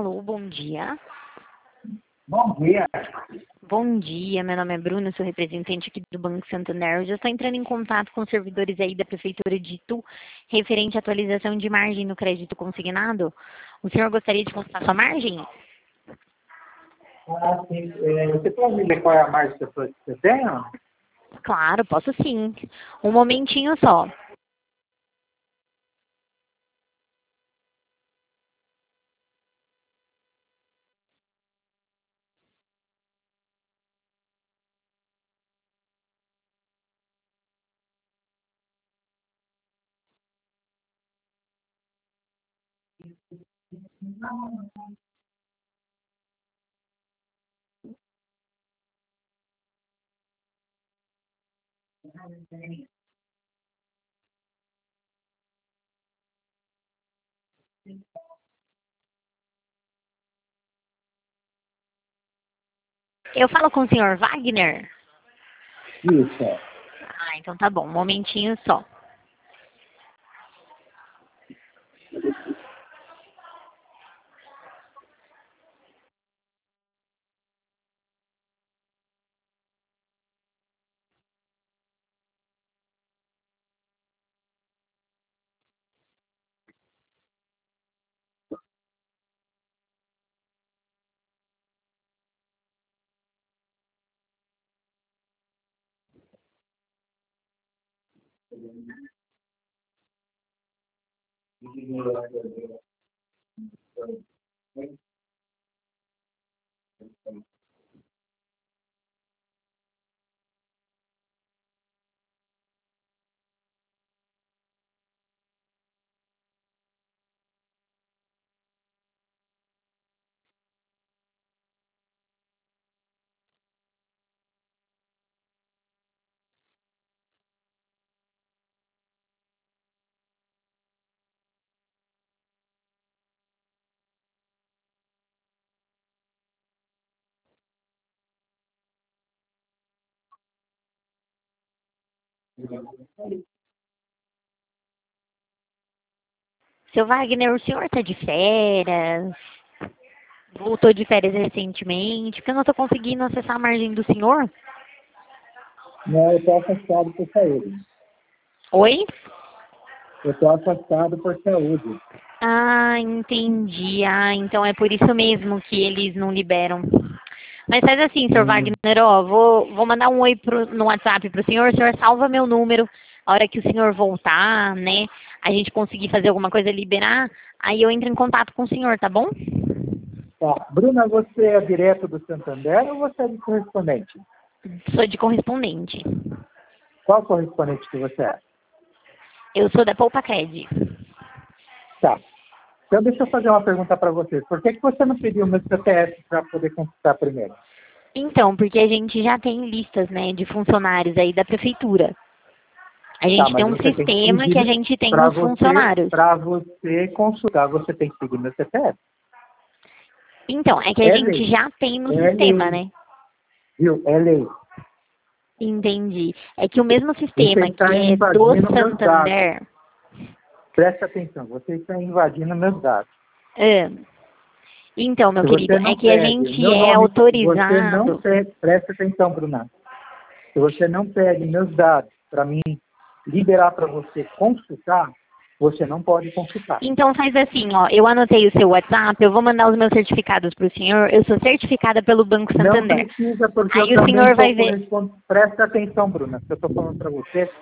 Alô, bom dia. Bom dia. Bom dia, meu nome é Bruna, sou representante aqui do Banco Santander. Eu já estou entrando em contato com os servidores aí da Prefeitura de Itu, referente à atualização de margem no crédito consignado. O senhor gostaria de consultar sua margem? Sim. Você pode me dizer qual é a margem que você tem? Claro, posso sim. Um momentinho só. Eu falo com o senhor Wagner? Isso. Ah, então tá bom, um momentinho só. Seu Wagner, o senhor está de férias? Voltou de férias recentemente? Porque eu não estou conseguindo acessar a margem do senhor? Não, eu estou afastado por saúde. Oi? Eu estou afastado por saúde. Ah, entendi. Ah, então é por isso mesmo que eles não liberam. Mas faz assim, senhor Wagner, ó, vou mandar um oi no WhatsApp pro senhor, o senhor salva meu número, a hora que o senhor voltar, né, a gente conseguir fazer alguma coisa, liberar, aí eu entro em contato com o senhor, tá bom? Tá. Bruna, você é direto do Santander ou você é de correspondente? Sou de correspondente. Qual correspondente que você é? Eu sou da Poupa-Cred. Tá. Então deixa eu fazer uma pergunta para você. Por que você não pediu o meu CPF para poder consultar primeiro? Então, porque a gente já tem listas, né, de funcionários aí da prefeitura. A Tá, gente tem mas um você tem que sistema que a pedir gente tem para os funcionários. você consultar, você tem que pedir meu CPF. Então, é que a É gente lei. já tem no É sistema, lei. né? Viu? É lei. Entendi. É que o mesmo Você sistema que está é do invadindo meus dados. Santander. Presta atenção, você está invadindo meus dados. É. Então, meu Se querido, você é não que a pede gente meu é nome, você não autorizado. pede, presta atenção, Bruna. Se você não pede meus dados para mim liberar para você consultar, você não pode consultar. Então faz assim, ó, eu anotei o seu WhatsApp, eu vou mandar os meus certificados para o senhor. Eu sou certificada pelo Banco Não Santander. precisa, porque Aí eu o também senhor vai estou ver. correspondendo. Presta atenção, Bruna, que eu estou falando para você.